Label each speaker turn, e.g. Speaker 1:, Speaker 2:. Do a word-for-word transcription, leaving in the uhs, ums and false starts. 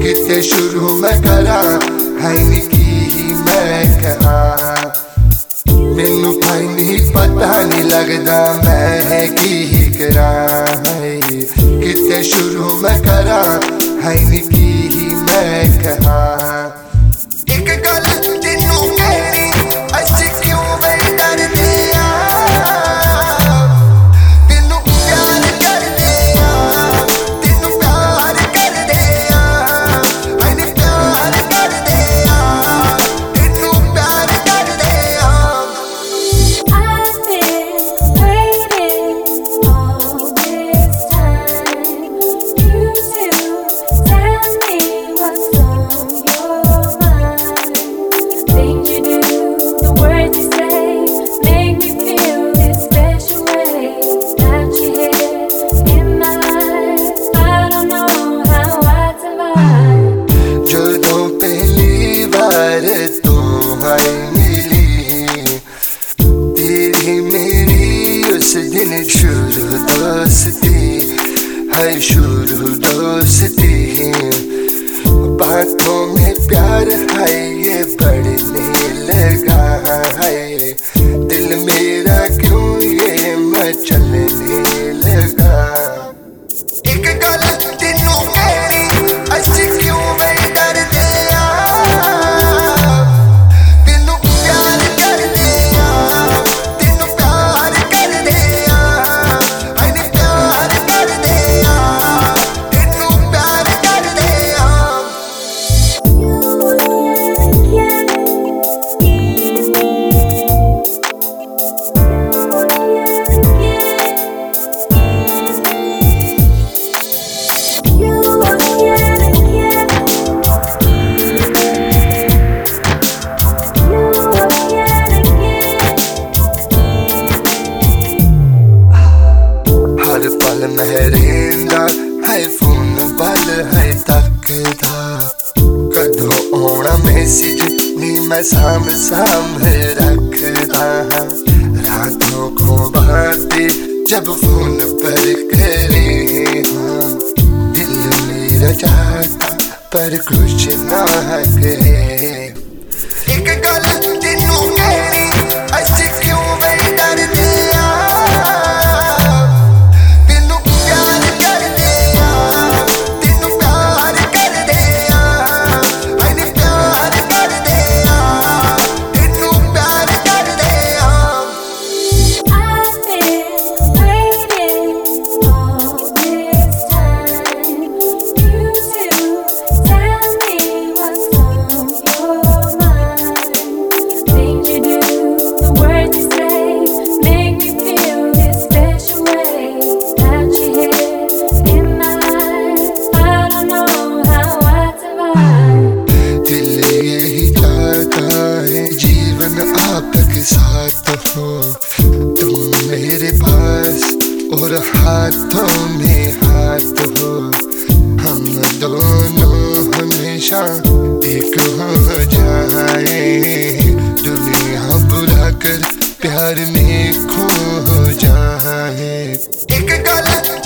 Speaker 1: किते शुरू मैं करा है निकी ही मैं कहा मैनू भाई नहीं पता नहीं लगदा मैं की करा है किते शुरू मैं करा है निकी ही मैं कहा एक गल तेनू कहनी असी क्यों मैं डरदे आ तेनू प्यार करदे आ तेनू प्यार करदे आ मैंने प्यार करदे आ तेनू प्यार करदे आ
Speaker 2: I've been waiting all this time you to tell me what's on your mind. Things you do, the words you say, make me feel this special way. Got you here in my eyes, I don't know how I survive.
Speaker 1: ਜਦੋਂ ਪਹਿਲੀ ਵਾਰ ਤੂੰ ਆਈ ਮਿਲੀ तेरी मेरी उस दिन शुरू दोस्ती है शुरू दोस्ती बातों में प्यार है ये बढ़ने लगा है दिल मेरा क्यों ये मचलने लगा एक गल तेनू कहनी असी क्यों मैं डरदे आ तेनू प्यार करदे आ तेनू प्यार करदे आ मैंने प्यार करदे आ तेनू प्यार करदे आ हर पल महरेंदा है फोन बल है तकदा कदों आना मैसेज नी मैं साम साम रखदा रातों को बातें जब फोन पर करे हाँ दिल मेरा चाहता पर कुछ ना करे एक गल तेनू कहनी असी क्यों मैं डरदे आ तेनू प्यार करदे आ तेनू प्यार करदे आ मैंने प्यार करदे आ तेनू प्यार करदे आ
Speaker 2: I've been waiting all this time you to tell me what's on your mind. Things you do, the words you say, make me feel this special way. Got you here in my eyes, I don't know how I survive.
Speaker 1: दिल यही चाहता है जीवन आपके साथ हो तुम मेरे पास और हाथों में हाथ हो हम दोनों हमेशा एक हो जाए दुनिया बुला कर प्यार में खो जाए एक गल